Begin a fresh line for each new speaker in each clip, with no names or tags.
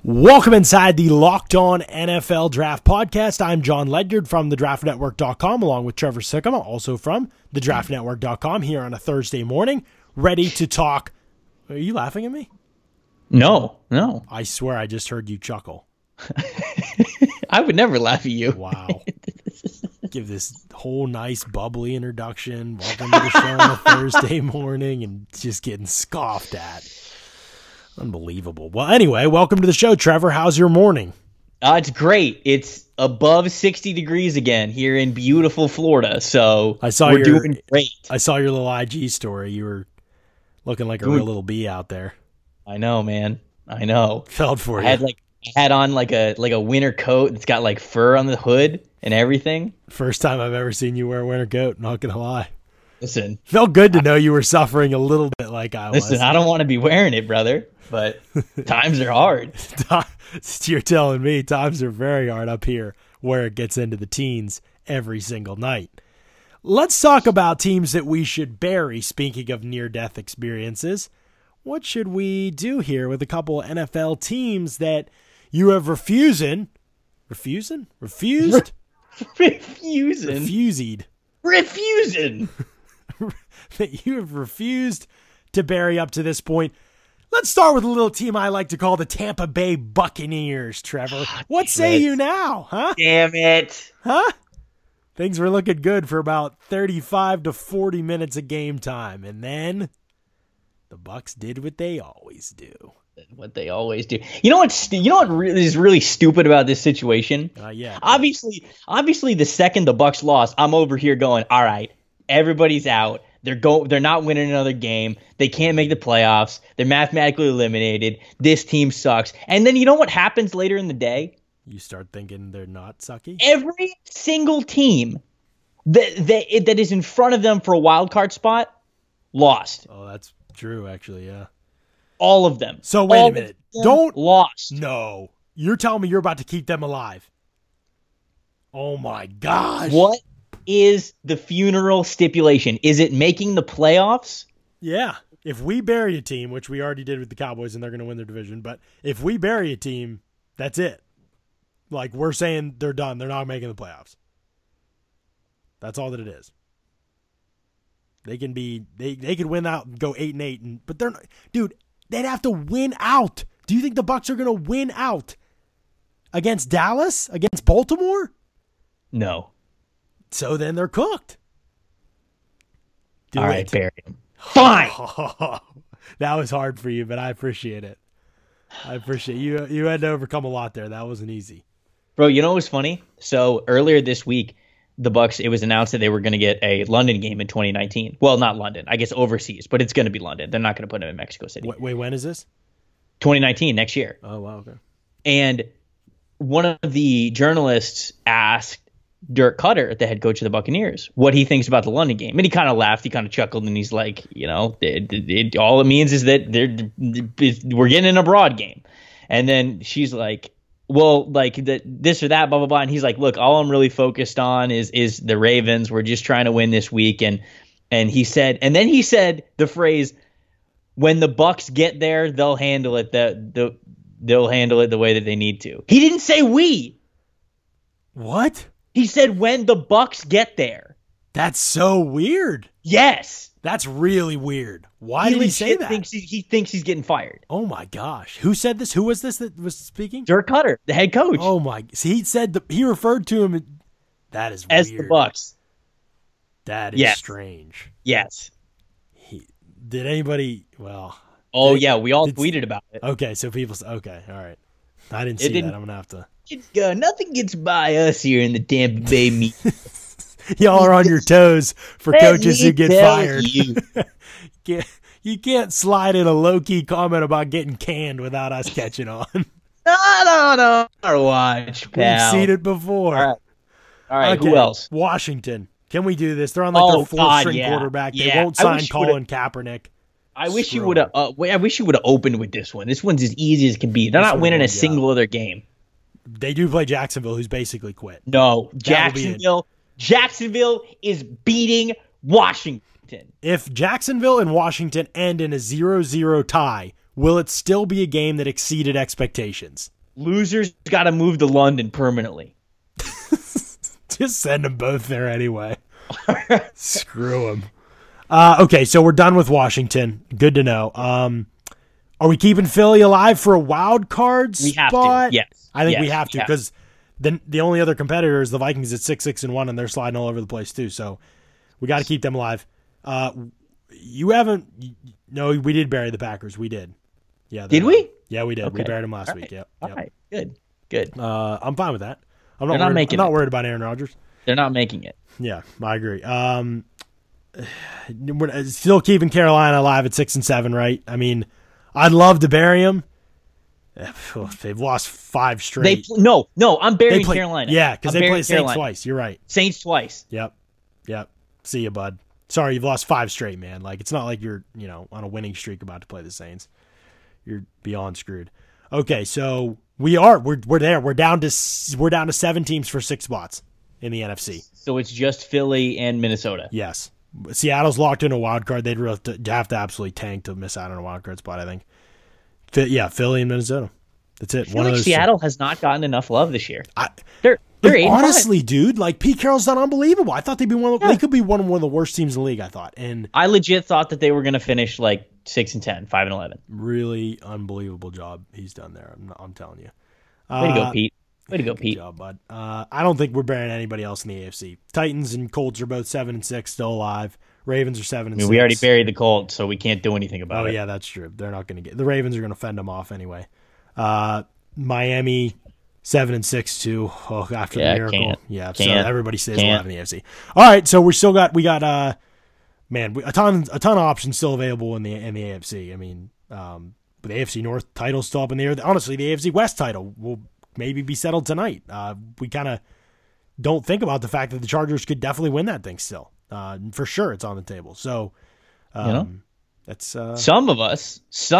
Welcome inside the Locked On NFL Draft Podcast. I'm John Ledyard from thedraftnetwork.com along with Trevor Sikkema, also from thedraftnetwork.com, here on a Thursday morning, ready to talk. Are you laughing at me?
No.
I swear I just heard you chuckle.
I would never laugh at you.
Wow. Give this whole nice bubbly introduction. Welcome to the show on a Thursday morning and just getting scoffed at. Unbelievable. Well, anyway, welcome to the show, Trevor. How's your morning?
It's great. It's above 60 degrees again here in beautiful Florida, so we're doing great.
I saw your little IG story. You were looking like a real little bee out there.
I know, man. I know.
Felt for you.
I had on like a winter coat that's got like fur on the hood and everything.
First time I've ever seen you wear a winter coat, not gonna lie.
Listen.
Felt good to know you were suffering a little bit like I was.
Listen, I don't want to be wearing it, brother, but times are hard.
You're telling me times are very hard up here where it gets into the teens every single night. Let's talk about teams that we should bury, speaking of near-death experiences. What should we do here with a couple of NFL teams that you have refused that you have refused to bury up to this point? Let's start with a little team I like to call the Tampa Bay Buccaneers, Trevor. What say you now, huh?
Damn it.
Huh? Things were looking good for about 35 to 40 minutes of game time, and then the Bucs did what they always do.
You know what really is really stupid about this situation?
Yeah.
Obviously, the second the Bucs lost, I'm over here going, all right, everybody's out. They're not winning another game. They can't make the playoffs. They're mathematically eliminated. This team sucks. And then you know what happens later in the day?
You start thinking they're not sucky?
Every single team that is in front of them for a wild card spot lost.
Oh, that's true, actually, yeah.
All of them.
So wait a minute. Don't
lost.
No. You're telling me you're about to keep them alive. Oh my gosh.
What is the funeral stipulation? Is it making the playoffs?
Yeah. If we bury a team, which we already did with the Cowboys and they're going to win their division, but if we bury a team, that's it. Like, we're saying they're done. They're not making the playoffs. That's all that it is. They can be they could win out and go 8-8, but they're not, dude, they'd have to win out. Do you think the Bucs are going to win out against Dallas, against Baltimore?
No.
So then they're cooked.
All right, bury him. Fine.
That was hard for you, but I appreciate it. I appreciate you. You had to overcome a lot there. That wasn't easy.
Bro, you know what was funny? So earlier this week, the Bucs, it was announced that they were going to get a London game in 2019. Well, not London. I guess overseas, but it's going to be London. They're not going to put them in Mexico City.
Wait, when is this?
2019, next year.
Oh, wow, okay.
And one of the journalists asked Dirk Cutter, the head coach of the Buccaneers, what he thinks about the London game. And he kind of laughed. He kind of chuckled, and he's like, you know, all it means is that we're getting an abroad game. And then she's like, well, like this or that, blah, blah, blah. And he's like, look, all I'm really focused on is the Ravens. We're just trying to win this week. And he said the phrase, when the Bucs get there, they'll handle it they'll handle it the way that they need to. He didn't say we.
What?
He said when the Bucs get there.
That's so weird.
Yes.
That's really weird. Why did he say that?
He thinks he's getting fired.
Oh, my gosh. Who said this? Who was this that was speaking?
Dirk Cutter, the head coach.
Oh, my. See, he said he referred to him. That is
as
weird.
The Bucs.
That is strange.
Yes.
Did anybody, well.
Oh, yeah. We all tweeted about it.
Okay. So people, okay. All right. I didn't see that. I'm going to have to.
Nothing gets by us here in the Tampa Bay meet.
Y'all are on your toes for coaches who get fired. You can't slide in a low-key comment about getting canned without us catching on.
No. Watch, pal.
We've seen it before.
All right.
Okay.
Who else?
Washington. Can we do this? They're on like their fourth-string quarterback. They won't sign Colin Kaepernick.
I wish you would have. I wish you would have opened with this one. This one's as easy as can be. They're not winning a single other game.
They do play Jacksonville, who's basically quit.
No, Jacksonville is beating Washington.
If Jacksonville and Washington end in a 0-0 tie, will it still be a game that exceeded expectations?
Losers got to move to London permanently.
Just send them both there anyway. Screw them. Okay, so we're done with Washington. Good to know. Are we keeping Philly alive for a wild card spot?
We have to. Yes.
I think we have to because then the only other competitor is the Vikings at 6-6-1, and they're sliding all over the place too. So we got to keep them alive. You haven't? No, we did bury the Packers. We did. Yeah.
Did we?
Yeah, we did.
Okay.
We buried them last week. Yep.
All right. Good.
I'm fine with that. I'm
They're not making
I'm not worried about Aaron Rodgers.
They're not making it.
Yeah, I agree. We're still keeping Carolina alive at 6-7, right? I mean, I'd love to bury them. They've lost 5 straight.
No, I'm burying Carolina.
Yeah, because they play Saints
Carolina
twice. You're right.
Saints twice.
Yep. See you, bud. Sorry, you've lost 5 straight, man. Like, it's not like you're, on a winning streak about to play the Saints. You're beyond screwed. Okay, so we're there. We're down to 7 teams for 6 spots in the NFC.
So it's just Philly and Minnesota.
Yes. Seattle's locked in a wild card. They'd really have to absolutely tank to miss out on a wild card spot, I think. Yeah, Philly and Minnesota. That's it.
I feel like Seattle has not gotten enough love this year. They're
honestly, dude, like Pete Carroll's done unbelievable. I thought they'd be they could be one of the worst teams in the league, I thought. And
I legit thought that they were going to finish like 6-10, 5-11.
Really unbelievable job he's done there. I'm telling you.
Way to go, Pete. Way to go, Pete.
Good job, bud. I don't think we're burying anybody else in the AFC. Titans and Colts are both 7-6, still alive. Ravens are 7-6.
We already buried the Colts, so we can't do anything about it.
Oh yeah, that's true. They're not going to get. The Ravens are going to fend them off anyway. Miami 7-6 too. Oh, after the miracle, so everybody stays alive in the AFC. All right, so we got a ton of options still available in the AFC. I mean, the AFC North title still up in the air. Honestly, the AFC West title will maybe be settled tonight. We kind of don't think about the fact that the Chargers could definitely win that thing still. For sure, it's on the table. So, that's
some of us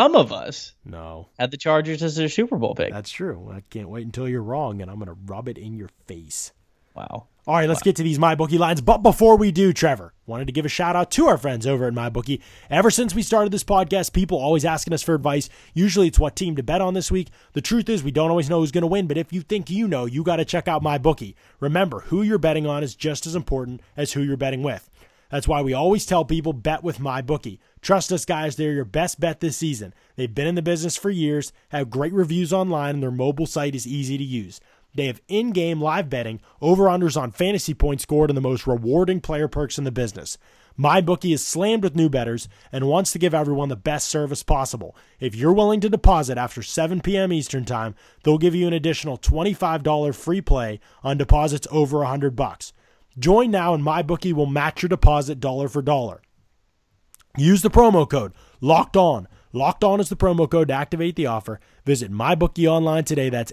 no
had the Chargers as their Super Bowl pick.
That's true. I can't wait until you're wrong, and I'm going to rub it in your face.
Wow.
All right, let's get to these MyBookie lines. But before we do, Trevor, wanted to give a shout out to our friends over at MyBookie. Ever since we started this podcast, people always asking us for advice. Usually it's what team to bet on this week. The truth is we don't always know who's going to win, but if you think you know, you got to check out MyBookie. Remember, who you're betting on is just as important as who you're betting with. That's why we always tell people bet with MyBookie. Trust us, guys. They're your best bet this season. They've been in the business for years, have great reviews online, and their mobile site is easy to use. They have in-game live betting, over-unders on fantasy points scored, and the most rewarding player perks in the business. MyBookie is slammed with new bettors and wants to give everyone the best service possible. If you're willing to deposit after 7 p.m. Eastern Time, they'll give you an additional $25 free play on deposits over $100. Join now and MyBookie will match your deposit dollar for dollar. Use the promo code LOCKEDON. Locked On is the promo code to activate the offer. Visit MyBookie online today. That's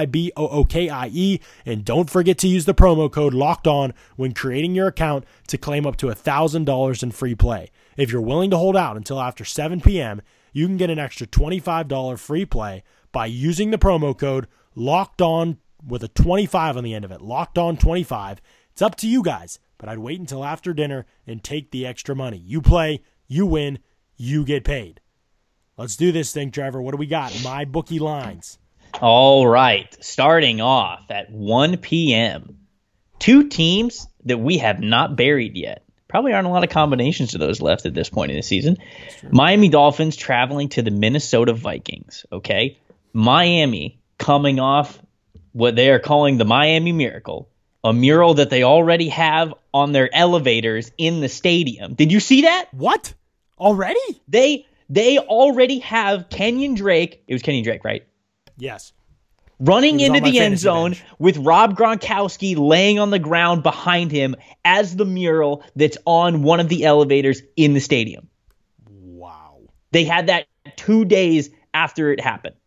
MyBookie. And don't forget to use the promo code Locked On when creating your account to claim up to $1,000 in free play. If you're willing to hold out until after 7 p.m., you can get an extra $25 free play by using the promo code Locked On with a 25 on the end of it. Locked On 25. It's up to you guys, but I'd wait until after dinner and take the extra money. You play, you win, you get paid. Let's do this thing, Trevor. What do we got? MyBookie lines.
All right. Starting off at 1 p.m. 2 teams that we have not buried yet. Probably aren't a lot of combinations of those left at this point in the season. Miami Dolphins traveling to the Minnesota Vikings. Okay. Miami coming off what they are calling the Miami Miracle, a mural that they already have on their elevators in the stadium. Did you see that?
What? Already?
They already have Kenyon Drake. It was Kenyon Drake, right?
Yes.
Running into the end zone with Rob Gronkowski laying on the ground behind him as the mural that's on one of the elevators in the stadium.
Wow.
They had that 2 days after it happened.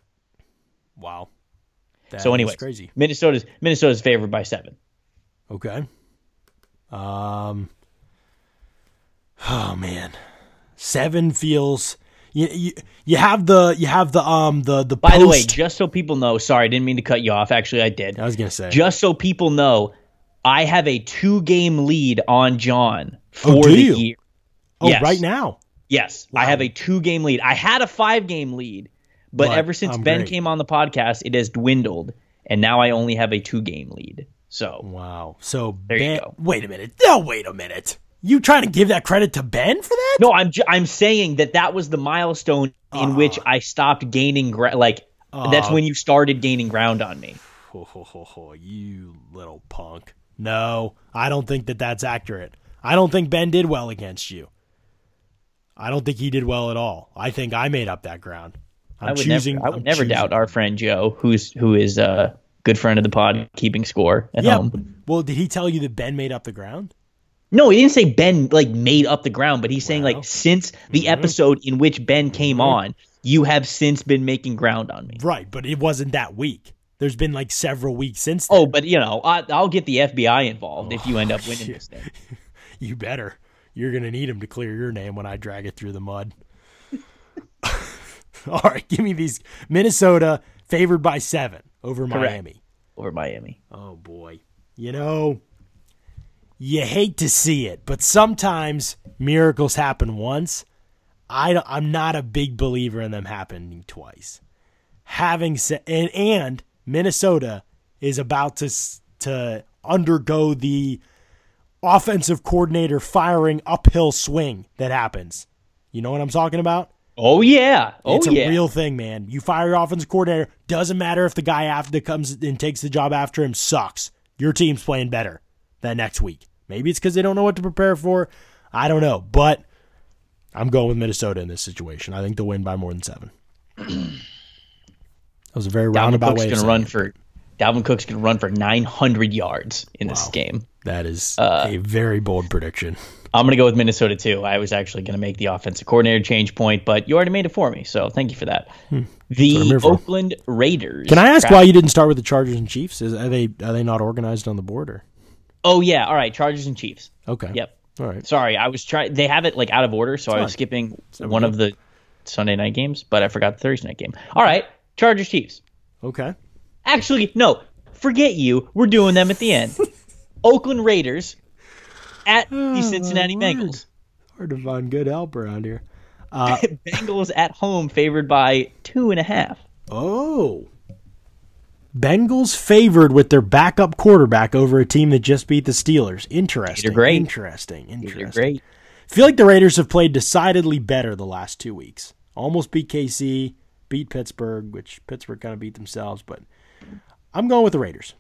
Wow.
So anyway,
crazy.
Minnesota's favored by 7.
Okay. Oh man. 7 feels. You have the
By
post.
the way, just so people know, sorry, I didn't mean to cut you off. Actually, I did.
I was gonna say.
Just so people know, I have a 2-game lead on John for
do
the
you?
year.
Oh,
Yes.
right now.
Yes,
Wow.
I have a 2-game lead. I had a 5-game lead, But ever since
I'm
Ben
great.
came on the podcast, it has dwindled, and now I only have a 2-game lead. So
Wow. So
There you
Ben,
go.
wait a minute. No, wait a minute. You trying to give that credit to Ben for that?
no, I'm saying that was the milestone in which I stopped gaining that's when you started gaining ground on me.
You little punk. No, I don't think that that's accurate. I don't think Ben did well against you. I don't think he did well at all. I think I made up that ground.
I would never doubt our friend Joe, who is a good friend of the pod, keeping score at home.
Well, did he tell you that Ben made up the ground?
No, he didn't say Ben made up the ground, but he's saying since the episode in which Ben came on, you have since been making ground on me.
Right, but it wasn't that week. There's been several weeks since then.
Oh, but I'll get the FBI involved if you end up winning this thing.
You better. You're going to need him to clear your name when I drag it through the mud. All right, give me these. Minnesota favored by 7 over Miami.
Over Miami.
Oh, boy. You hate to see it, but sometimes miracles happen once. I'm not a big believer in them happening twice. Having said, and Minnesota is about to undergo the offensive coordinator firing uphill swing that happens. You know what I'm talking about?
Oh yeah,
It's a real thing, man. You fire your offensive coordinator. Doesn't matter if the guy after that comes and takes the job after him sucks. Your team's playing better that next week. Maybe it's because they don't know what to prepare for. I don't know, but I'm going with Minnesota in this situation. I think they'll win by more than 7. That was a very roundabout way of saying it.
Dalvin Cook's going to run for 900 yards in this game.
That is a very bold prediction.
I'm going to go with Minnesota too. I was actually going to make the offensive coordinator change point, but you already made it for me, so thank you for that. The Oakland Raiders.
Can I ask why you didn't start with the Chargers and Chiefs? Are they not organized on the board? Or?
Oh yeah, all right. Chargers and Chiefs.
Okay.
Yep.
All right.
Sorry, I was trying. They have it out of order, so I was skipping one of the Sunday night games, but I forgot the Thursday night game. All right, Chargers Chiefs.
Okay.
Actually, no. Forget you. We're doing them at the end. Oakland Raiders at the Cincinnati Bengals.
Hard to find good help around here.
Bengals at home favored by 2.5.
Oh. Bengals favored with their backup quarterback over a team that just beat the Steelers. Interesting.
They're great.
Interesting.
They're great.
I feel like the Raiders have played decidedly better the last 2 weeks. Almost beat KC, beat Pittsburgh, which Pittsburgh kind of beat themselves, but I'm going with the Raiders.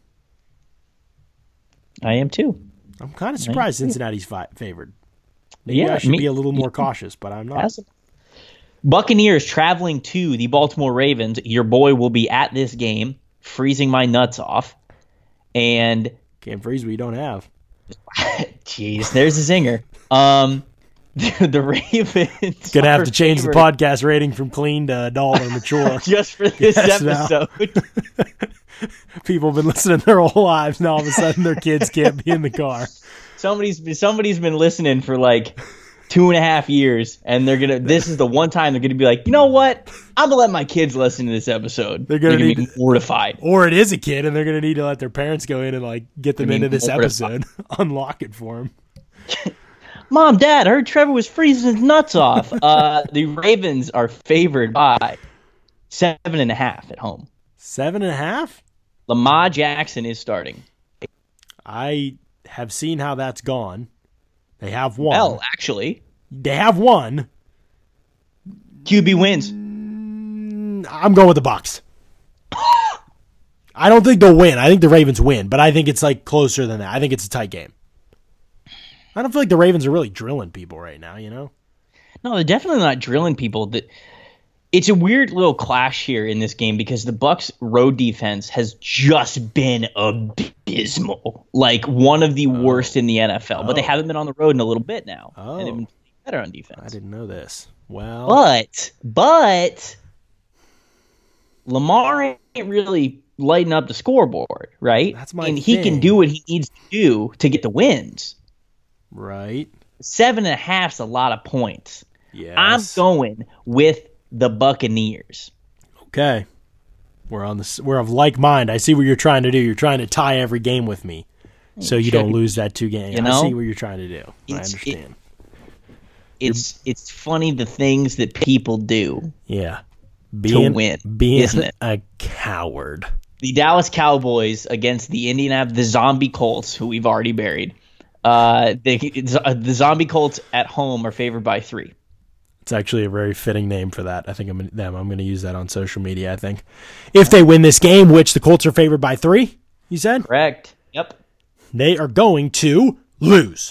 I am too.
I'm kind of surprised Cincinnati's favored. Maybe I should be a little more cautious, but I'm not.
Buccaneers traveling to the Baltimore Ravens. Your boy will be at this game, freezing my nuts off. And
can't freeze what you don't have.
Jeez, there's a zinger. The Ravens
gonna have to change the podcast rating from clean to adult or mature
just for this episode.
People have been listening their whole lives. Now all of a sudden their kids can't be in the car.
Somebody's been listening for 2.5 years, and this is the one time they're gonna be like, you know what? I'm gonna let my kids listen to this episode. They're gonna be mortified.
Or it is a kid, and they're gonna need to let their parents go in and get them into this episode, unlock it for them.
Mom, Dad, I heard Trevor was freezing his nuts off. The Ravens are favored by 7.5 at home.
7.5?
Lamar Jackson is starting.
I have seen how that's gone. They have won.
Well, actually.
They have won.
QB wins.
I'm going with the Bucs. I don't think they'll win. I think the Ravens win, but I think it's closer than that. I think it's a tight game. I don't feel like the Ravens are really drilling people right now,
No, they're definitely not drilling people. It's a weird little clash here in this game because the Bucs' road defense has just been abysmal. One of the worst in the NFL. But they haven't been on the road in a little bit now. And they've been better on defense.
I didn't know this. Well,
But Lamar ain't really lighting up the scoreboard, right?
That's my
and
thing.
He can do what he needs to do to get the wins.
Right.
7.5 is a lot of points.
Yes.
I'm going with the Buccaneers.
Okay. We're of like mind. I see what you're trying to do. You're trying to tie every game with me so you don't lose that 2 games. I see what you're trying to do. I understand.
It's funny the things that people do.
Yeah.
to win, isn't it?
A coward.
The Dallas Cowboys against the Zombie Colts, who we've already buried. The Zombie Colts at home are favored by 3.
It's actually a very fitting name for that. I think I'm going to use that on social media, I think. If they win this game, which the Colts are favored by 3, you said?
Correct. Yep.
They are going to lose.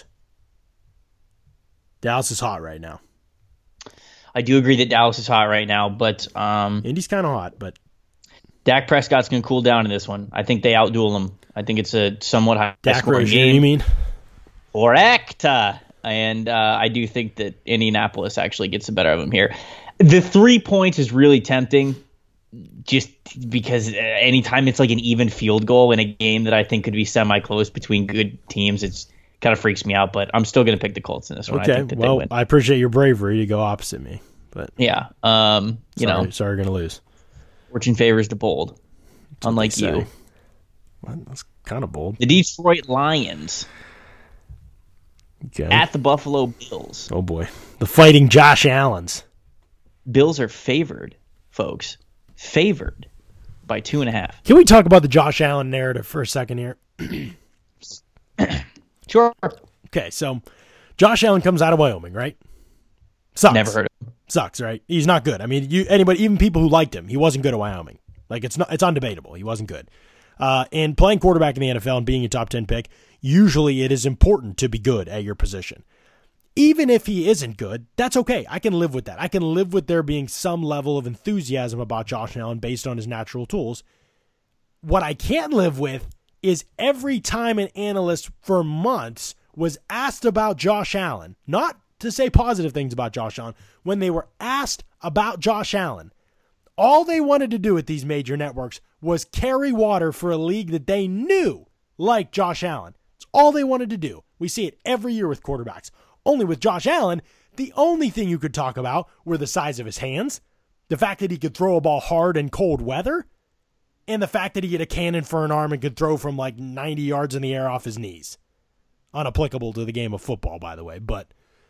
Dallas is hot right now.
I do agree that Dallas is hot right now, but
Indy's kind of hot, but
Dak Prescott's going to cool down in this one. I think they outduel him. I think it's a somewhat high-scoring game.
You mean?
Correct. And I do think that Indianapolis actually gets the better of them here. The 3 points is really tempting just because anytime it's like an even field goal in a game that I think could be semi-close between good teams, it's kind of freaks me out. But I'm still going to pick the Colts in this one.
Okay,
I think that they win.
I appreciate your bravery to go opposite me. But
yeah,
sorry, going to lose.
Fortune favors the bold, unlike you.
Well, that's kind of bold.
The Detroit Lions.
Okay.
At the Buffalo Bills.
Oh, boy. The Fighting Josh Allens.
Bills are favored, folks. Favored by 2.5.
Can we talk about the Josh Allen narrative for a second here?
Sure.
Okay, so Josh Allen comes out of Wyoming, right? Sucks.
Never heard of him.
Sucks, right? He's not good. I mean, even people who liked him, he wasn't good at Wyoming. Like, it's undebatable. He wasn't good. And playing quarterback in the NFL and being a top 10 pick, usually it is important to be good at your position. Even if he isn't good, that's okay. I can live with that. I can live with there being some level of enthusiasm about Josh Allen based on his natural tools. What I can't live with is every time an analyst for months was asked about Josh Allen, not to say positive things about Josh Allen, when they were asked about Josh Allen, all they wanted to do at these major networks was carry water for a league that they knew liked Josh Allen. It's all they wanted to do. We see it every year with quarterbacks. Only with Josh Allen, the only thing you could talk about were the size of his hands, the fact that he could throw a ball hard in cold weather, and the fact that he had a cannon for an arm and could throw from like 90 yards in the air off his knees. Unapplicable to the game of football, by the way, but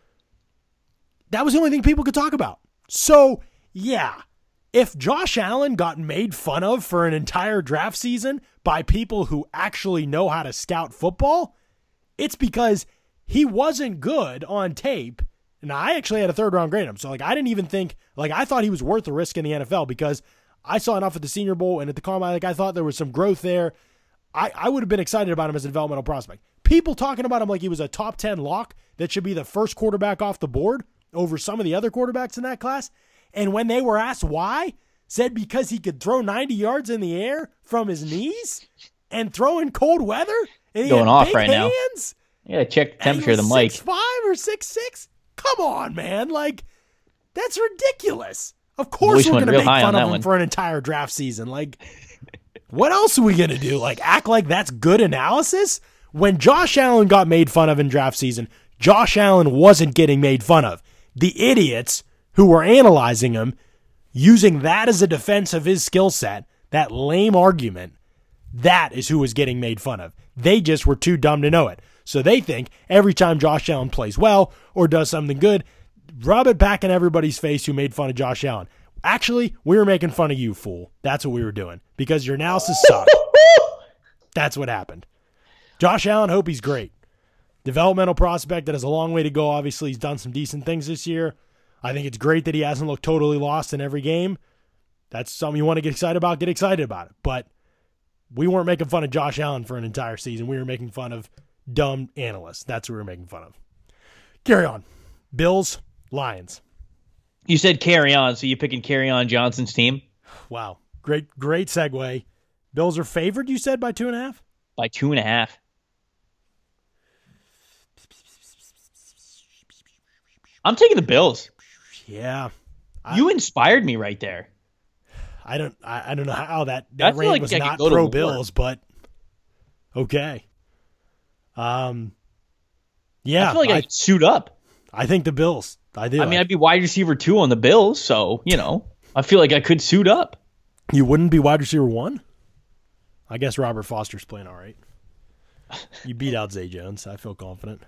that was the only thing people could talk about. So, yeah, if Josh Allen got made fun of for an entire draft season by people who actually know how to scout football, it's because he wasn't good on tape. And I actually had a third-round grade on him. So, I didn't even think, I thought he was worth the risk in the NFL because I saw enough at the Senior Bowl and at the Combine. I thought there was some growth there. I would have been excited about him as a developmental prospect. People talking about him like he was a top 10 lock that should be the first quarterback off the board over some of the other quarterbacks in that class. And when they were asked why, said because he could throw 90 yards in the air from his knees and throw in cold weather. And he
going
had
off
big
right
hands,
now. Yeah, check the temperature of the mic.
6'5" or 6'6"? Come on, man. That's ridiculous. Of course we're going to make fun of him for an entire draft season. What else are we going to do? Act like that's good analysis? When Josh Allen got made fun of in draft season, Josh Allen wasn't getting made fun of. The idiots who were analyzing him, using that as a defense of his skill set, that lame argument, that is who was getting made fun of. They just were too dumb to know it. So they think every time Josh Allen plays well or does something good, rub it back in everybody's face who made fun of Josh Allen. Actually, we were making fun of you, fool. That's what we were doing because your analysis sucked. That's what happened. Josh Allen, hope he's great. Developmental prospect that has a long way to go. Obviously, he's done some decent things this year. I think it's great that he hasn't looked totally lost in every game. That's something you want to get excited about it. But we weren't making fun of Josh Allen for an entire season. We were making fun of dumb analysts. That's what we were making fun of. Carry on. Bills, Lions.
You said carry on, so you picking Carry On Johnson's team?
Wow. Great segue. Bills are favored, you said, by 2.5?
By 2.5. I'm taking the Bills.
Yeah.
You inspired me right there.
I don't know how that
rant
was not pro Bills, but okay. Yeah.
I feel like I could suit up.
I think the Bills. I do.
I mean, I'd be wide receiver 2 on the Bills, so, I feel like I could suit up.
You wouldn't be wide receiver 1? I guess Robert Foster's playing all right. You beat out Zay Jones. I feel confident.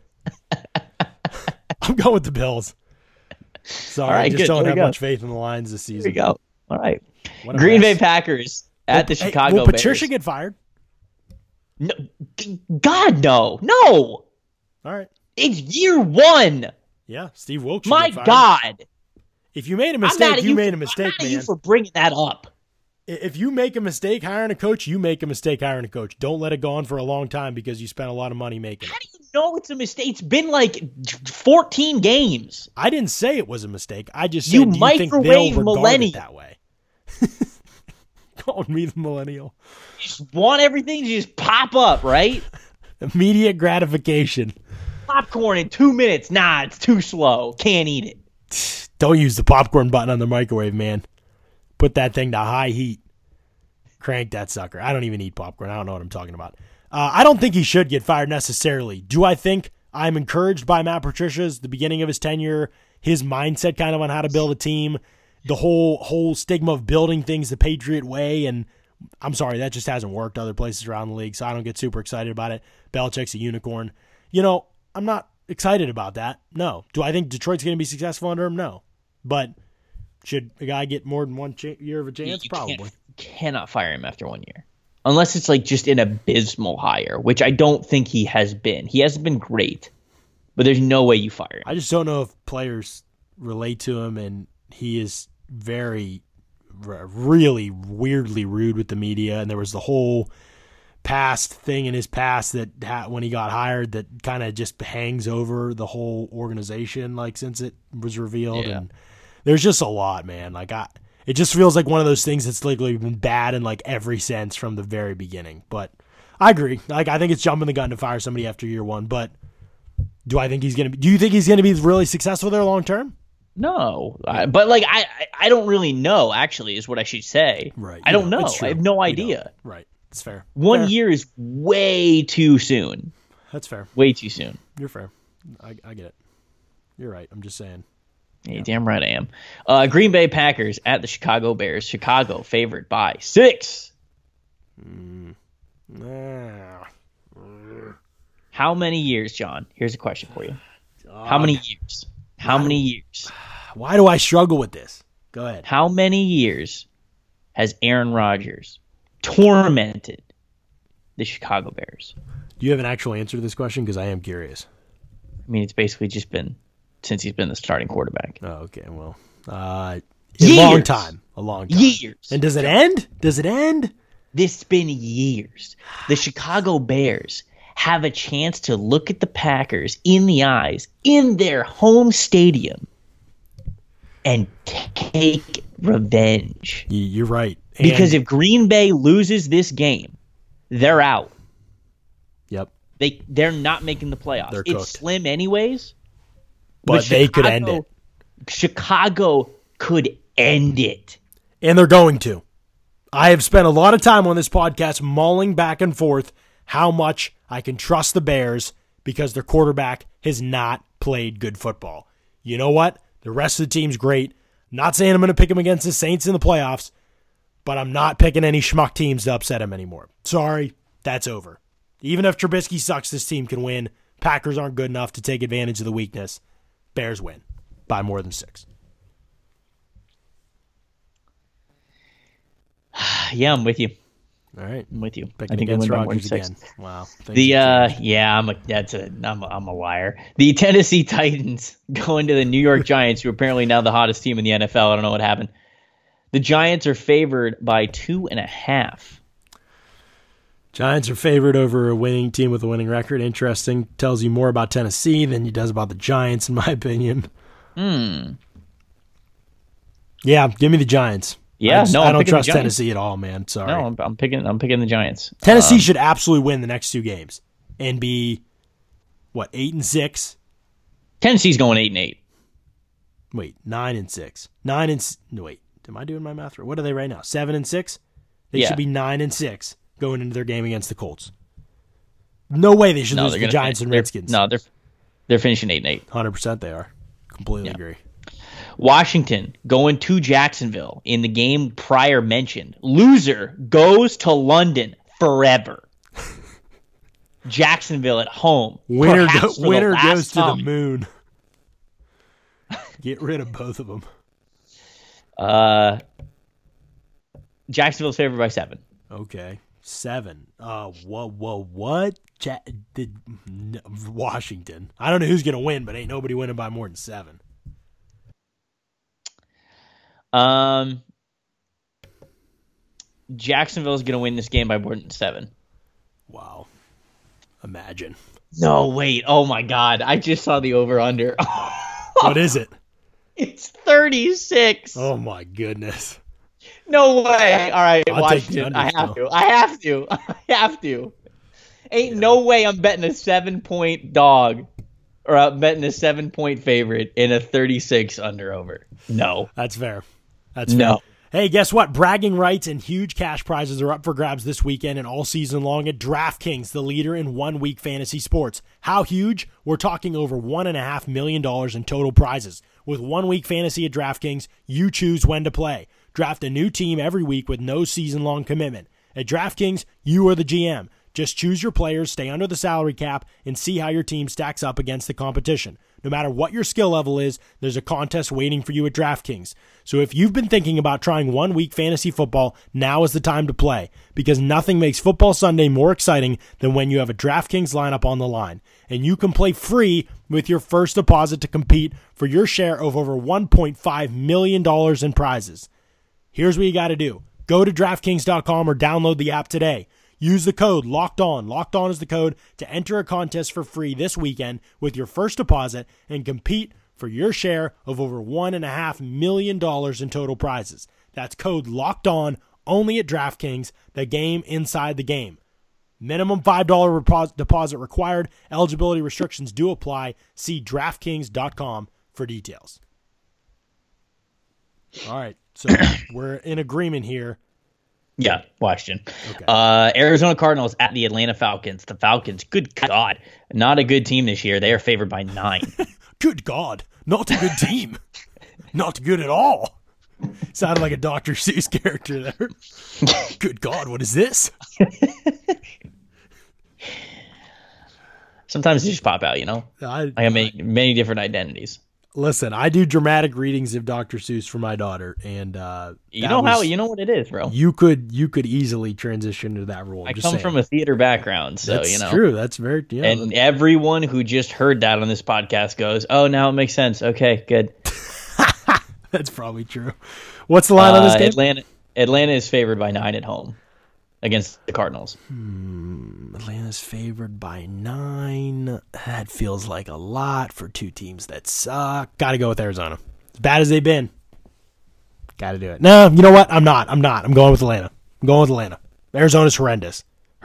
I'm going with the Bills. Sorry, I just don't have much faith in the Lions this season.
There you go. All right.
What a
Green Bay
mess.
Packers at the
Hey,
Chicago
will Patricia
Bears.
get fired?
No, God, no. No.
All right.
It's year one.
Yeah, Steve Wilkes should
My
get fired.
God.
If you made a
I'm mad
mistake,
at
you
you
made
for-
a mistake,
I'm mad at you
man.
for bringing that up.
If you make a mistake hiring a coach, you make a mistake hiring a coach. Don't let it go on for a long time because you spent a lot of money making
How
it.
do you know it's a mistake? It's been like 14 games.
I didn't say it was a mistake. I just
You
said, do you think they'll
microwave
regard
millennial.
it that way? Calling me the millennial.
You just want everything to just pop up, right?
Immediate gratification.
Popcorn in 2 minutes. Nah, it's too slow. Can't eat it.
Don't use the popcorn button on the microwave, man. Put that thing to high heat. Crank that sucker. I don't even eat popcorn. I don't know what I'm talking about. I don't think he should get fired necessarily. Do I think I'm encouraged by Matt Patricia's, the beginning of his tenure, his mindset kind of on how to build a team, the whole stigma of building things the Patriot way, and I'm sorry, that just hasn't worked other places around the league, so I don't get super excited about it. Belichick's a unicorn. I'm not excited about that. No. Do I think Detroit's going to be successful under him? No. But should a guy get more than one year of a chance?
You
Probably.
cannot fire him after 1 year. Unless it's like just an abysmal hire, which I don't think he has been. He hasn't been great, but there's no way you fire him.
I just don't know if players relate to him, and he is really weirdly rude with the media, and there was the whole past thing in his past that when he got hired that kind of just hangs over the whole organization, like since it was revealed.
Yeah.
And there's just a lot, man. It just feels like one of those things that's literally been bad in like every sense from the very beginning. But I agree. I think it's jumping the gun to fire somebody after year one. But do you think he's gonna be really successful there long term?
No, but I don't really know. Actually, is what I should say.
Right.
I don't know.
It's true.
I have no
You
idea.
don't. Right. It's fair.
1
Fair.
year is way too soon.
That's fair.
Way too soon.
You're fair. I get it. You're right. I'm just saying.
Yeah, damn right I am. Green Bay Packers at the Chicago Bears. Chicago favored by 6. How many years, John? Here's a question for you. How many years? How many years?
Why do I struggle with this? Go ahead.
How many years has Aaron Rodgers tormented the Chicago Bears?
Do you have an actual answer to this question? Because I am curious.
I mean, it's basically just been since he's been the starting quarterback.
Oh, okay. Well, a
Years.
long time. A long time.
Years.
And does it end? Does it end?
This has been years. The Chicago Bears have a chance to look at the Packers in the eyes in their home stadium and take revenge.
You're right.
Because if Green Bay loses this game, they're out.
Yep.
They're not making the playoffs.
They're
It's
cooked.
slim anyways.
But they could end it.
Chicago could end it.
And they're going to. I have spent a lot of time on this podcast mulling back and forth how much I can trust the Bears because their quarterback has not played good football. You know what? The rest of the team's great. Not saying I'm going to pick them against the Saints in the playoffs, but I'm not picking any schmuck teams to upset them anymore. Sorry, that's over. Even if Trubisky sucks, this team can win. Packers aren't good enough to take advantage of the weakness. Bears win by more than 6.
Yeah, I'm with you.
All right.
I'm with you.
Picking
I think
against
they win by more than
Rodgers
6.
again. Wow.
I'm a liar. The Tennessee Titans going to the New York Giants, who are apparently now the hottest team in the NFL. I don't know what happened. The Giants are favored by 2.5.
Giants are favored over a winning team with a winning record. Interesting. Tells you more about Tennessee than it does about the Giants, in my opinion. Yeah, give me the Giants.
Yeah,
I don't
picking the
trust
Giants.
Tennessee at all, man. Sorry.
No, I'm picking the Giants.
Tennessee should absolutely win the next 2 games and be 8-6.
Tennessee's going 8-8.
Wait, 9-6. No, wait. Am I doing my math right? What are they right now? 7-6. They
Yeah.
should be 9-6 going into their game against the Colts. No way they should lose to the Giants and Redskins.
No, they're finishing 8-8.
100% they are. Completely agree.
Washington going to Jacksonville in the game prior mentioned. Loser goes to London forever. Jacksonville at home.
Winner
perhaps for the
goes
last
to the
time.
moon. Get rid of both of them.
Jacksonville's favored by 7.
Okay. 7. What? Washington. I don't know who's going to win, but ain't nobody winning by more than 7.
Jacksonville's going to win this game by more than 7.
Wow. Imagine.
No, wait. Oh, my God. I just saw the over-under.
What is it?
It's 36.
Oh, my goodness.
No way. All right,
I'll
Washington. I have to. Ain't no way I'm betting a 7-point dog or I'm betting a 7-point favorite in a 36 under-over. No.
That's fair. No. Hey, guess what? Bragging rights and huge cash prizes are up for grabs this weekend and all season long at DraftKings, the leader in 1-week fantasy sports. How huge? We're talking over $1.5 million in total prizes. With 1-week fantasy at DraftKings, you choose when to play. Draft a new team every week with no season-long commitment. At DraftKings, you are the GM. Just choose your players, stay under the salary cap, and see how your team stacks up against the competition. No matter what your skill level is, there's a contest waiting for you at DraftKings. So if you've been thinking about trying 1-week fantasy football, now is the time to play. Because nothing makes Football Sunday more exciting than when you have a DraftKings lineup on the line. And you can play free with your first deposit to compete for your share of over $1.5 million in prizes. Here's what you got to do. Go to DraftKings.com or download the app today. Use the code LOCKEDON. Locked On is the code to enter a contest for free this weekend with your first deposit and compete for your share of over $1.5 million in total prizes. That's code LOCKED ON only at DraftKings, the game inside the game. Minimum $5 deposit required. Eligibility restrictions do apply. See DraftKings.com for details. All right, so we're in agreement here.
Yeah, Washington.
Okay.
Arizona Cardinals at the Atlanta Falcons. The Falcons, good God, not a good team this year. They are favored by 9.
Good God, not a good team. Not good at all. Sounded like a Dr. Seuss character there. Good God, what is this?
Sometimes they just pop out, you know? I have many different identities.
Listen, I do dramatic readings of Dr. Seuss for my daughter, and
you know what it is, bro.
You could easily transition to that role.
I come from a theater background, so
that's
you know.
True. That's very
and everyone who just heard that on this podcast goes, "Oh, now it makes sense." Okay, good.
That's probably true. What's the line on this game?
Atlanta is favored by 9 at home against the Cardinals.
Atlanta's favored by 9. That feels like a lot for two teams that suck. Got to go with Arizona. As bad as they've been, got to do it. No, you know what? I'm not. I'm going with Atlanta. Arizona's horrendous.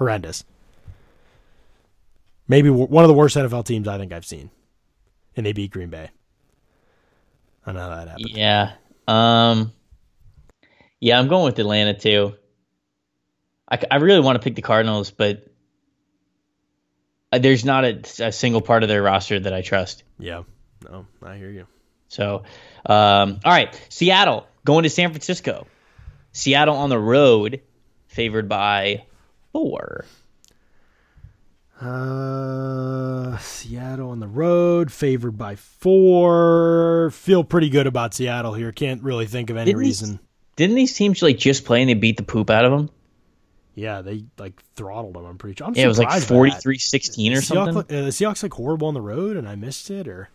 Maybe one of the worst NFL teams I think I've seen. And they beat Green Bay. I know how that happened.
Yeah. Yeah, I'm going with Atlanta too. I really want to pick the Cardinals, but there's not a single part of their roster that I trust.
Yeah. No, I hear you.
So, all right. Seattle going to San Francisco. Seattle on the road, favored by 4.
Seattle on the road, favored by 4. Feel pretty good about Seattle here. Can't really think of any reason.
Didn't these teams just play and they beat the poop out of them?
Yeah, they throttled them. I'm pretty sure.
It was 43-16 or something.
The Seahawks horrible on the road, and I missed it, or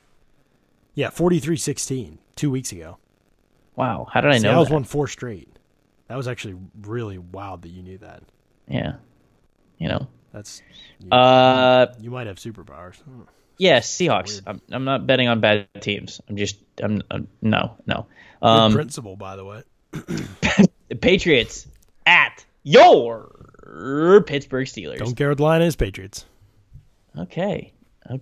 43-16 2 weeks ago.
Wow, how did I know that?
Seattle's won 4 straight. That was actually really wild that you knew that.
Yeah,
that's you might have superpowers.
Yeah, Seahawks. I'm not betting on bad teams. No.
Good principle, by the way.
The Patriots at your Pittsburgh Steelers.
Don't care what the line is, Patriots.
Okay.
What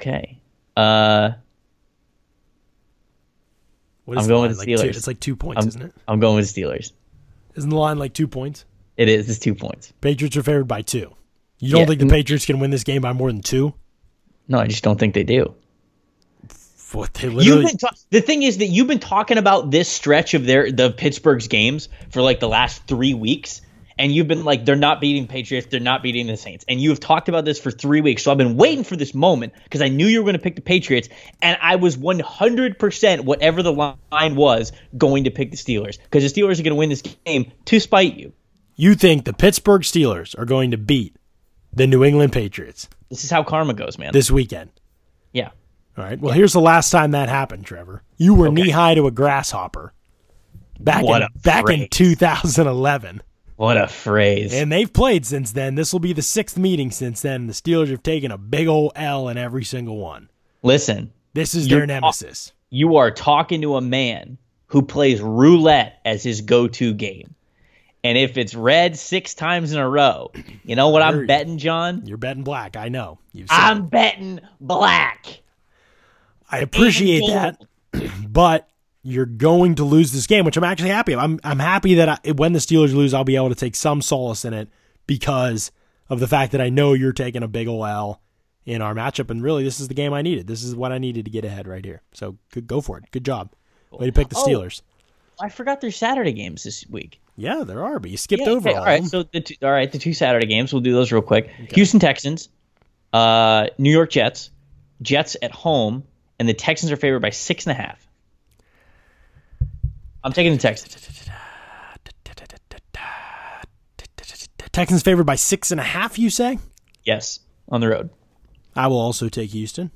is
I'm going with the Steelers.
It's like 2 points, isn't it?
I'm going with the Steelers.
Isn't the line like 2 points?
It is. It's 2 points.
Patriots are favored by 2. You don't think the Patriots can win this game by more than 2?
No, I just don't think they do.
What they literally...
The thing is that you've been talking about this stretch of the Pittsburgh's games for the last 3 weeks, and you've been they're not beating Patriots, they're not beating the Saints, and you have talked about this for 3 weeks. So I've been waiting for this moment because I knew you were going to pick the Patriots, and I was 100%, whatever the line was, going to pick the Steelers because the Steelers are going to win this game to spite you.
You think the Pittsburgh Steelers are going to beat the New England Patriots
This is how karma goes, man.
this weekend?
Yeah.
All right. Well, here's the last time that happened, Trevor. You were knee high to a grasshopper back in 2011.
What a phrase.
And they've played since then. This will be the 6th meeting since then. The Steelers have taken a big old L in every single one.
Listen.
This is their nemesis.
You are talking to a man who plays roulette as his go-to game. And if it's red 6 times in a row, you know what I'm betting, John?
You're betting black. I know.
I'm betting black.
I appreciate that, but you're going to lose this game, which I'm actually happy about. I'm happy that when the Steelers lose, I'll be able to take some solace in it because of the fact that I know you're taking a big ol' L in our matchup, and really this is the game I needed. This is what I needed to get ahead right here. So go for it. Good job. Way to pick the Steelers.
I forgot there's Saturday games this week.
Yeah, there are, but you skipped over all
right.
of them.
So the 2 Saturday games, we'll do those real quick. Okay. Houston Texans, New York Jets, Jets at home, and the Texans are favored by 6.5. I'm taking the Texans.
Texans favored by 6.5, you say?
Yes, on the road.
I will also take Houston.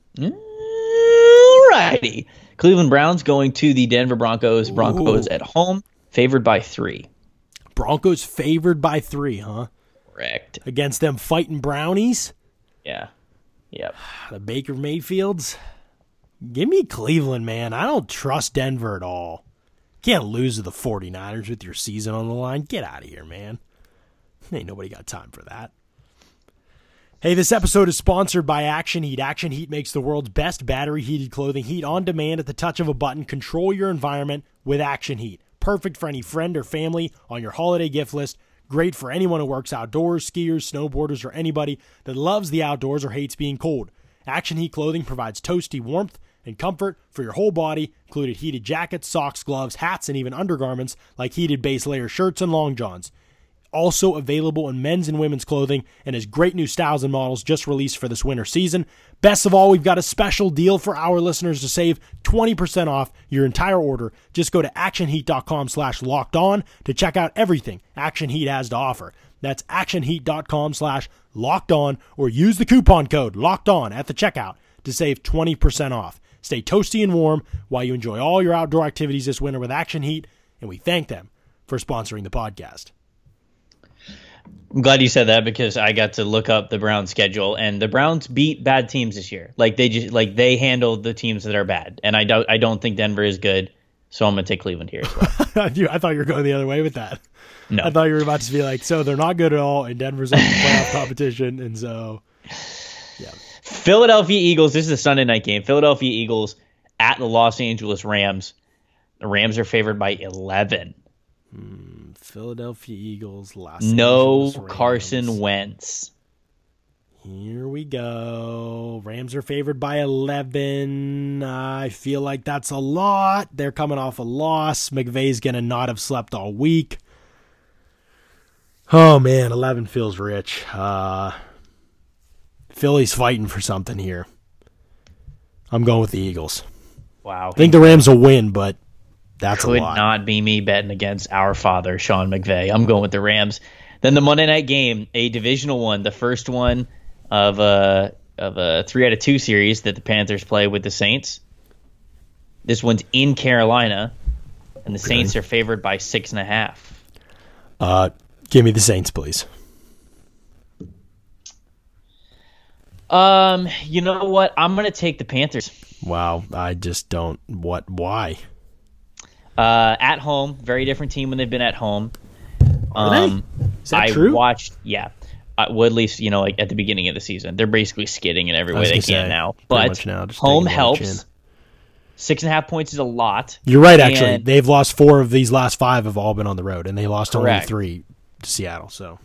Alrighty. Cleveland Browns going to the Denver Broncos. Broncos at home, favored by 3.
Broncos favored by 3, huh?
Correct.
Against them fighting Brownies?
Yeah. Yep.
The Baker Mayfields? Give me Cleveland, man. I don't trust Denver at all. Can't lose to the 49ers with your season on the line. Get out of here, man. Ain't nobody got time for that. Hey, this episode is sponsored by Action Heat. Action Heat makes the world's best battery-heated clothing. Heat on demand at the touch of a button. Control your environment with Action Heat. Perfect for any friend or family on your holiday gift list. Great for anyone who works outdoors, skiers, snowboarders, or anybody that loves the outdoors or hates being cold. Action Heat clothing provides toasty warmth and comfort for your whole body, included heated jackets, socks, gloves, hats, and even undergarments like heated base layer shirts and long johns. Also available in men's and women's clothing and has great new styles and models just released for this winter season. Best of all, we've got a special deal for our listeners to save 20% off your entire order. Just go to actionheat.com/lockedon to check out everything Action Heat has to offer. That's actionheat.com/lockedon or use the coupon code LOCKEDON at the checkout to save 20% off. Stay toasty and warm while you enjoy all your outdoor activities this winter with Action Heat, and we thank them for sponsoring the podcast.
I'm glad you said that because I got to look up the Browns schedule, and the Browns beat bad teams this year. They handled the teams that are bad, and I don't think Denver is good, so I'm gonna take Cleveland here as well.
I thought you were going the other way with that.
No,
I thought you were about to be like, so they're not good at all, and Denver's in the playoff competition, and so yeah.
Philadelphia Eagles. This is a Sunday night game. Philadelphia Eagles at the Los Angeles Rams. The Rams are favored by 11.
Philadelphia Eagles, Los
No
Angeles Rams.
Carson Wentz.
Here we go. Rams are favored by 11. I feel like that's a lot. They're coming off a loss. McVay's going to not have slept all week. Oh, man, 11 feels rich. Philly's fighting for something here. I'm going with the Eagles.
Wow.
I think the Rams will win, but that's a lot.
Could not be me betting against our father, Sean McVay. I'm going with the Rams. Then the Monday night game, a divisional one, the first one of a 3-out-of-2 series that the Panthers play with the Saints. This one's in Carolina, and the Saints are favored by 6.5.
Give me the Saints, please.
You know what? I'm going to take the Panthers.
Wow, I just don't. Why?
At home, very different team when they've been at home.
Are they? Is that true?
Watched, yeah. Well, at least, like at the beginning of the season. They're basically skidding in every way they can now. But home helps. 6.5 points is a lot.
You're right, actually. They've lost 4 of these last 5 have all been on the road, and they lost only 3 to Seattle. So,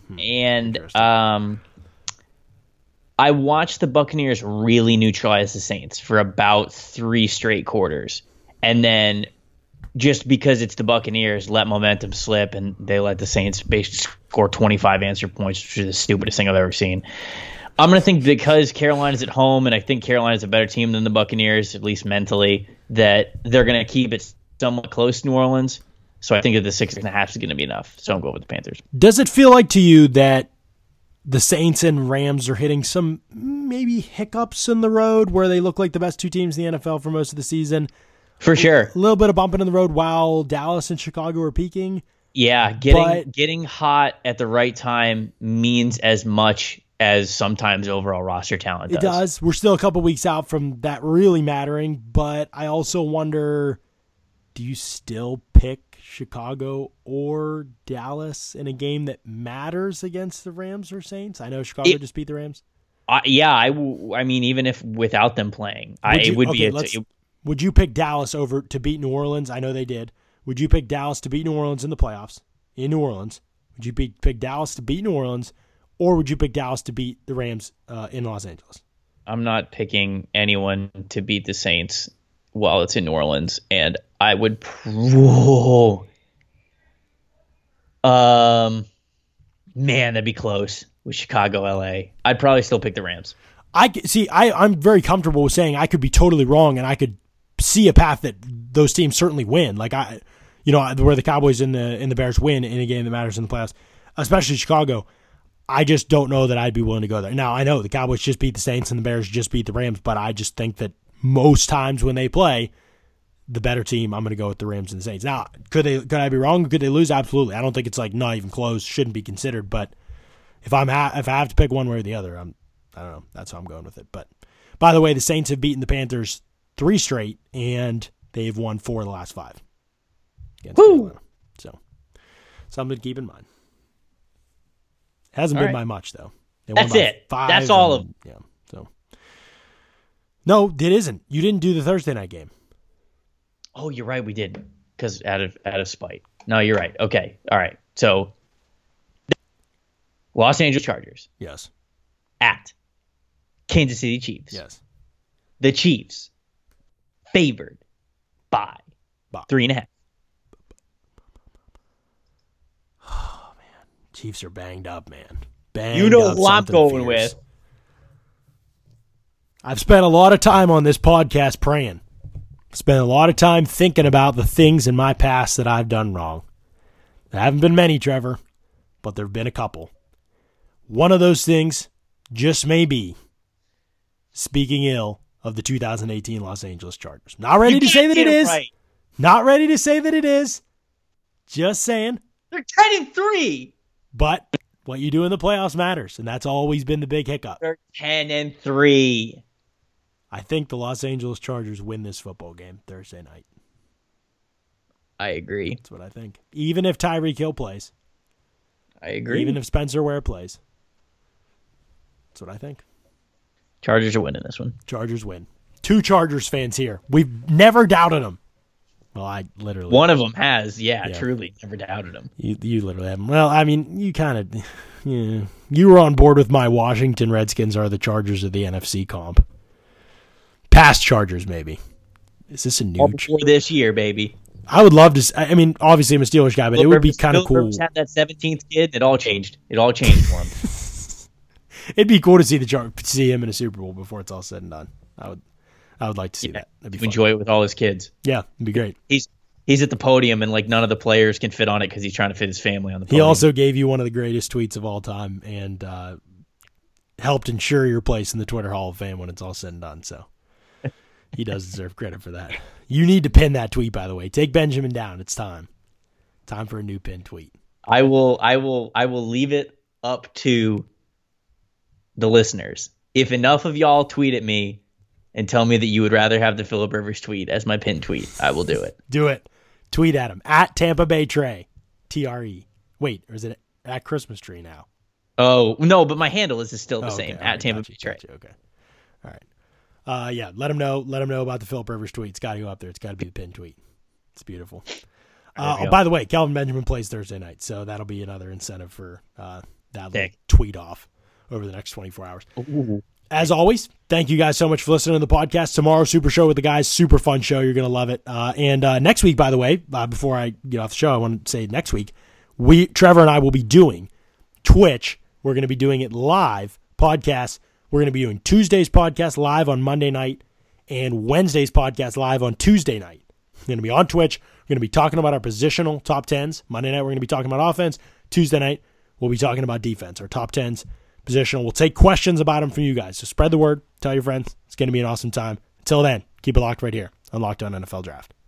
I watched the Buccaneers really neutralize the Saints for about 3 straight quarters. And then just because it's the Buccaneers, let momentum slip, and they let the Saints basically score 25 answer points, which is the stupidest thing I've ever seen. I'm going to think because Carolina's at home, and I think Carolina's a better team than the Buccaneers, at least mentally, that they're going to keep it somewhat close to New Orleans. So I think that the 6.5 is going to be enough. So I'm going with the Panthers.
Does it feel like to you that the Saints and Rams are hitting some maybe hiccups in the road where they look like the best two teams in the NFL for most of the season?
For sure.
A little bit of bumping in the road while Dallas and Chicago are peaking.
Yeah, getting hot at the right time means as much as sometimes overall roster talent does.
It does. We're still a couple weeks out from that really mattering, but I also wonder, do you still pick Chicago or Dallas in a game that matters against the Rams or Saints? I know Chicago just beat the Rams.
I mean, even if without them playing,
would you pick Dallas over to beat New Orleans? I know they did. Would you pick Dallas to beat New Orleans in the playoffs in New Orleans? Would you pick Dallas to beat New Orleans, or would you pick Dallas to beat the Rams in Los Angeles?
I'm not picking anyone to beat the Saints while it's in New Orleans, and I would. Man, that'd be close with Chicago, LA. I'd probably still pick the Rams.
I'm very comfortable with saying I could be totally wrong, and I could see a path that those teams certainly win. Like where the Cowboys and the Bears win in a game that matters in the playoffs, especially Chicago. I just don't know that I'd be willing to go there. Now, I know the Cowboys just beat the Saints and the Bears just beat the Rams, but I just think that most times when they play the better team, I'm going to go with the Rams and the Saints. Now, could I be wrong? Could they lose? Absolutely. I don't think it's like not even close, shouldn't be considered, but if I have to pick one way or the other, I don't know. That's how I'm going with it. But by the way, the Saints have beaten the Panthers 3 straight, and they've won 4 of the last 5 against Carolina. So something to keep in mind. Hasn't been by much, though.
That's it. That's all of them.
Yeah. So no, it isn't. You didn't do the Thursday night game.
Oh, you're right. We did because out of spite. No, you're right. Okay. All right. So Los Angeles Chargers.
Yes.
At Kansas City Chiefs.
Yes.
The Chiefs favored by 3.5.
Oh, man. Chiefs are banged up, man.
You know who I'm going with.
I've spent a lot of time on this podcast praying. Spent a lot of time thinking about the things in my past that I've done wrong. There haven't been many, Trevor, but there have been a couple. One of those things just may be speaking ill of the 2018 Los Angeles Chargers. Not ready to say that it is. Right. Not ready to say that it is. Just saying.
They're 10-3.
But what you do in the playoffs matters, and that's always been the big hiccup.
They're 10-3.
I think the Los Angeles Chargers win this football game Thursday night.
I agree.
That's what I think. Even if Tyreek Hill plays.
I agree.
Even if Spencer Ware plays. That's what I think.
Chargers are winning this one.
Chargers win. 2 Chargers fans here. We've never doubted them. Well, I literally.
One of them has, truly never doubted them.
You literally haven't. Well, I mean, you kind of. Yeah, you were on board with my Washington Redskins are the Chargers of the NFC comp. Past Chargers, maybe. Is this a new?
Before this year, baby.
I would love to. I mean, obviously I'm a Steelers guy, but it would be kind of cool.
Had that 17th kid. It all changed. It all changed for him.
It'd be cool to see him in a Super Bowl before it's all said and done. I would like to see that. That'd be fun.
Enjoy it with all his kids.
Yeah, it'd be great.
He's at the podium and like none of the players can fit on it because he's trying to fit his family on the podium.
He also gave you one of the greatest tweets of all time and helped ensure your place in the Twitter Hall of Fame when it's all said and done. So he does deserve credit for that. You need to pin that tweet, by the way. Take Benjamin down. It's time. Time for a new pin tweet.
I will leave it up to the listeners. If enough of y'all tweet at me and tell me that you would rather have the Phillip Rivers tweet as my pin tweet, I will do it.
Do it. Tweet at him. At Tampa Bay Trey. TRE. Wait, or is it at Christmas Tree now?
Oh, no, but my handle is still the same.
Okay.
At Tampa Bay Trey.
Okay. All right. Yeah, let him know. Let him know about the Phillip Rivers tweet. It's got to go up there. It's got to be the pin tweet. It's beautiful. By the way, Kelvin Benjamin plays Thursday night, so that'll be another incentive for that little tweet off over the next 24 hours.
Ooh.
As always, thank you guys so much for listening to the podcast. Tomorrow, Super Show with the guys. Super fun show. You're going to love it. And next week, by the way, before I get off the show, I want to say next week, Trevor and I will be doing Twitch. We're going to be doing it live podcasts. We're going to be doing Tuesday's podcast live on Monday night and Wednesday's podcast live on Tuesday night. We're going to be on Twitch We're going to be talking about our positional top 10s. Monday night, we're going to be talking about offense. Tuesday night, we'll be talking about defense, our top 10s, positional. We'll take questions about them from you guys. So spread the word. Tell your friends. It's going to be an awesome time. Until then, keep it locked right here on Locked On NFL Draft.